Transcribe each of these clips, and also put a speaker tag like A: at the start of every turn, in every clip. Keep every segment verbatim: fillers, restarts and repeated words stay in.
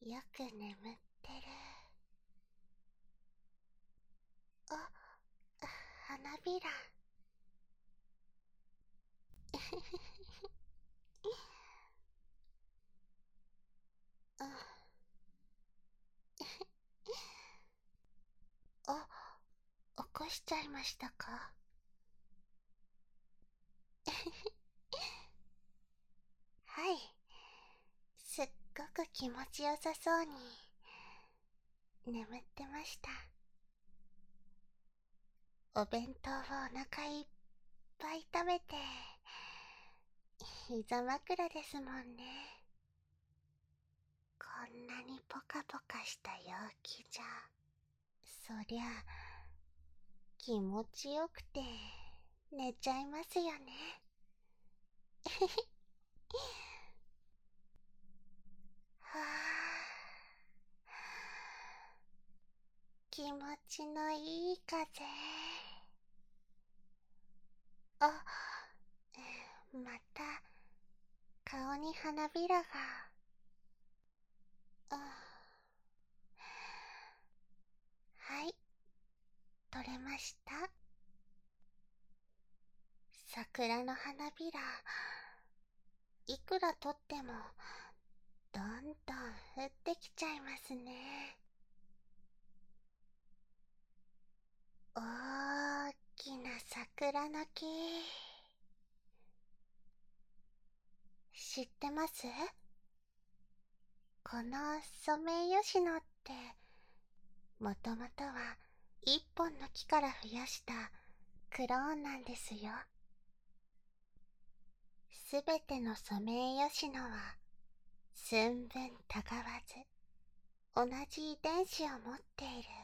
A: よく眠ってる。あ、花びら。あ、起こしちゃいましたか？はい。すっごく気持ちよさそうに眠ってました。お弁当をお腹いっぱい食べて、膝枕ですもんね。こんなにポカポカした陽気じゃ、そりゃ気持ちよくて寝ちゃいますよね。はあ、気持ちのいい風。あ、また顔に花びらが。あ、はい、取れました。桜の花びら、いくら取ってもどんどん降ってきちゃいますね。大きな桜の木、知ってます？このソメイヨシノって、もともとは一本の木から増やしたクローンなんですよ。すべてのソメイヨシノは寸分たがわず同じ遺伝子を持っている。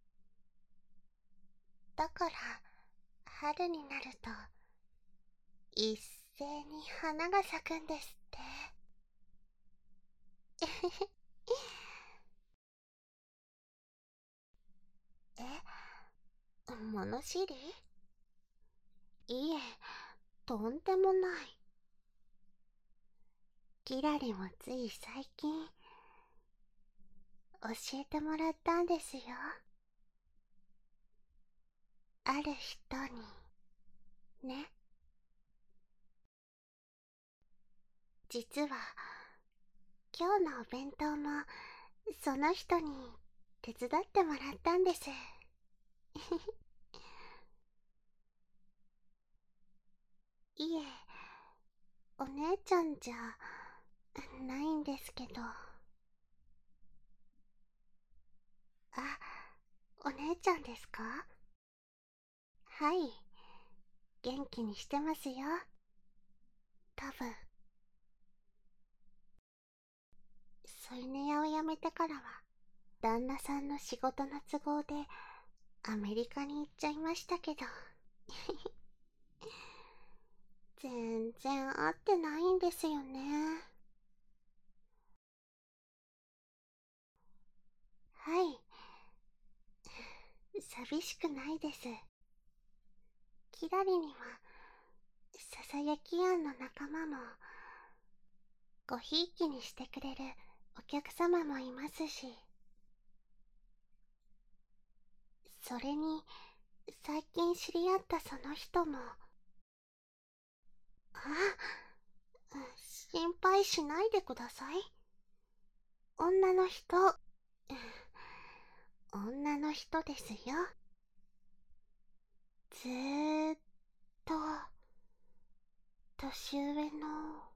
A: だから春になると一斉に花が咲くんですって。え、物知り？いえ、とんでもない。キラリもつい最近教えてもらったんですよ。ある人にね。実は今日のお弁当もその人に手伝ってもらったんです。いえ、お姉ちゃんじゃないんですけど。あ、お姉ちゃんですか？はい、元気にしてますよ。多分。添い寝屋を辞めてからは旦那さんの仕事の都合でアメリカに行っちゃいましたけど。全然会ってないんですよね。はい、寂しくないです。キラリにはささやき庵の仲間もごひいきにしてくれるお客様もいますし、それに最近知り合ったその人も。あ、心配しないでください。女の人、女の人ですよ。ずーっと年上の。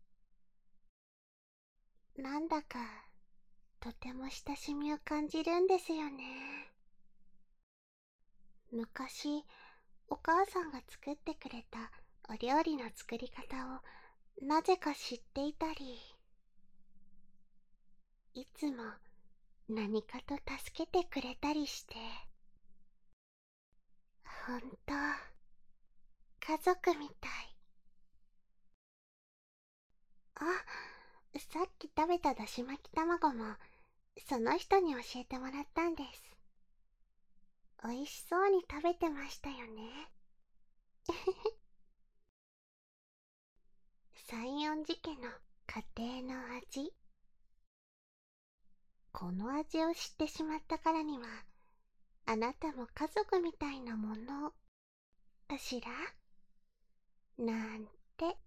A: なんだかとても親しみを感じるんですよね。昔お母さんが作ってくれたお料理の作り方をなぜか知っていたり、いつも何かと助けてくれたりして、ほんと家族みたい。あ、さっき食べただし巻き卵もその人に教えてもらったんです。美味しそうに食べてましたよね。三四次家の家庭の味。 この味を知ってしまったからには、あなたも家族みたいなものかしらなんて。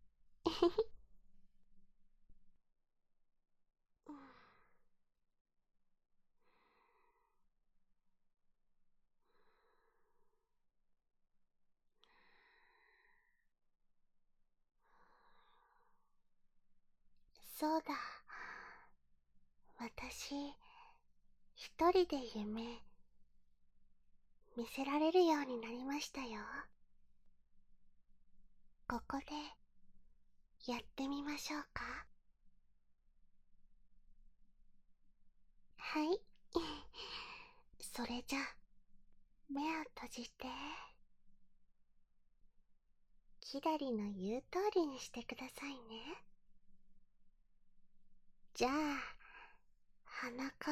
A: そうだ。私、一人で夢、見せられるようになりましたよ。ここで、やってみましょうか。はい。それじゃ、目を閉じて、キラリの言う通りにしてくださいね。じゃあ、鼻から、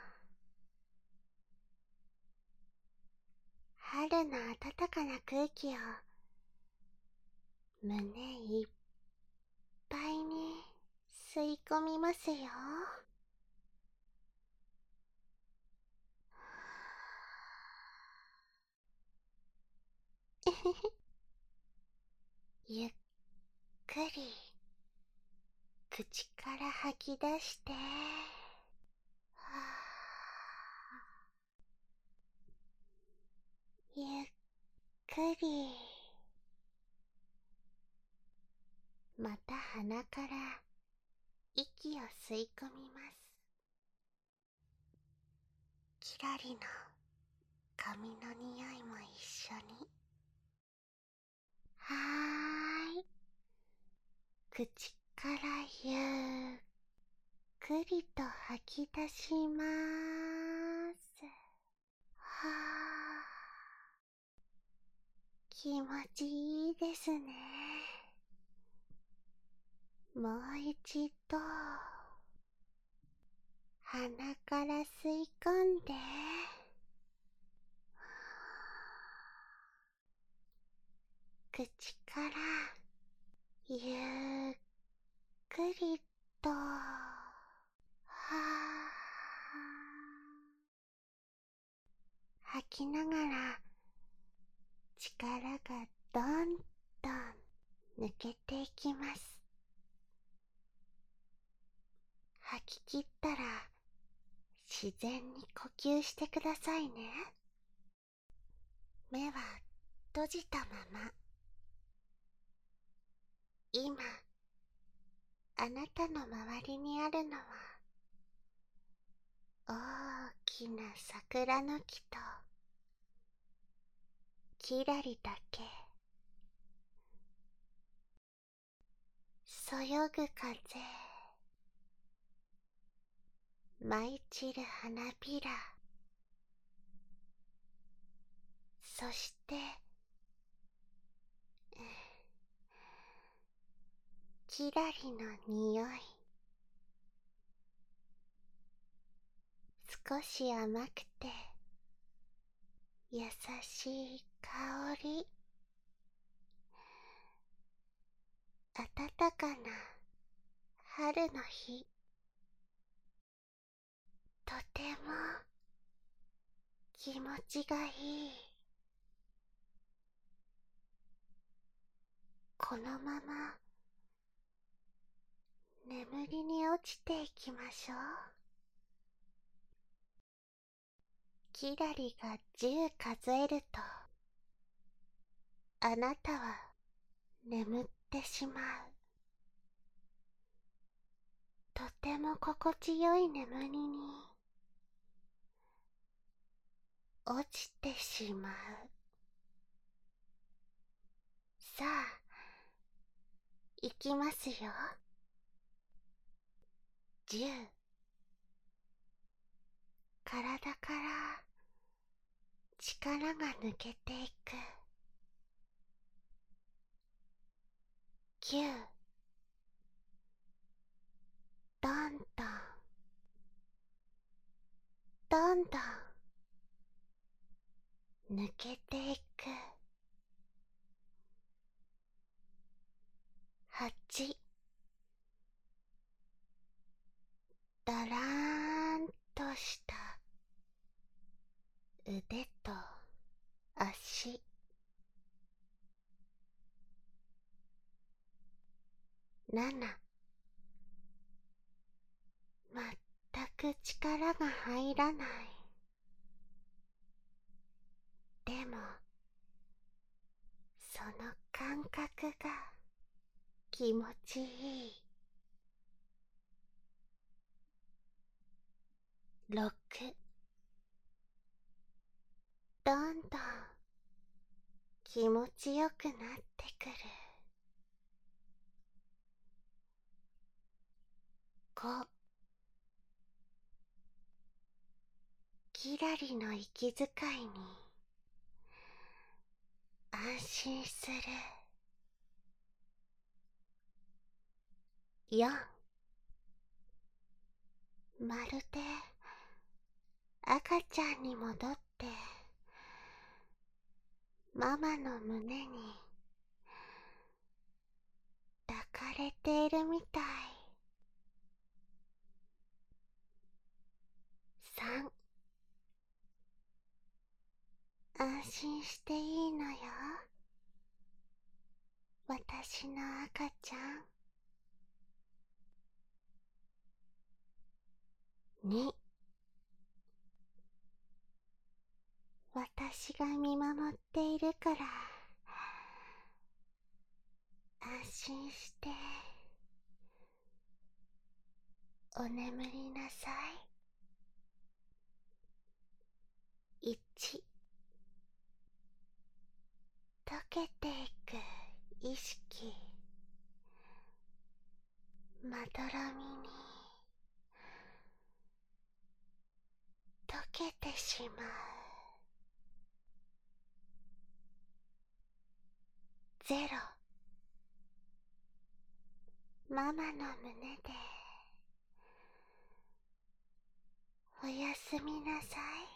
A: 春の暖かな空気を、胸いっぱいに吸い込みますよ。ゆっくり口から吐き出して、ゆっくりまた鼻から息を吸い込みます。キラリの髪の匂いも一緒に。はーい。口からゆっくりと吐き出しまーす。はー。気持ちいいですね。もう一度鼻から吸い込んで、口からゆっくりと、はー。吐きながら力がどんどん抜けていきます。吐き切ったら自然に呼吸してくださいね。目は閉じたまま。今あなたの周りにあるのは大きな桜の木とキラリだけ。そよぐ風、舞い散る花びら、そしてキラリの匂い。少し甘くて優しい香り。暖かな春の日。とても気持ちがいい。このまま眠りに落ちていきましょう。キラリがじゅう数えると、あなたは眠ってしまう。とても心地よい眠りに落ちてしまう。さあ、行きますよ。じゅう。体から力が抜けていく。きゅう。どんどんどんどん抜けていく。はち。だらーんした腕と足。七、まったく力が入らない。でもその感覚が気持ちいい。六、どんどん気持ちよくなってくる。五、キラリの息遣いに安心する。四、まるで赤ちゃんに戻ってママの胸に抱かれているみたい。三、安心していいのよ、私の赤ちゃん。に、私が見守っているから安心してお眠りなさい。一、溶けていく意識、まどろみに溶けてしまう。ゼロ、ママの胸でおやすみなさい。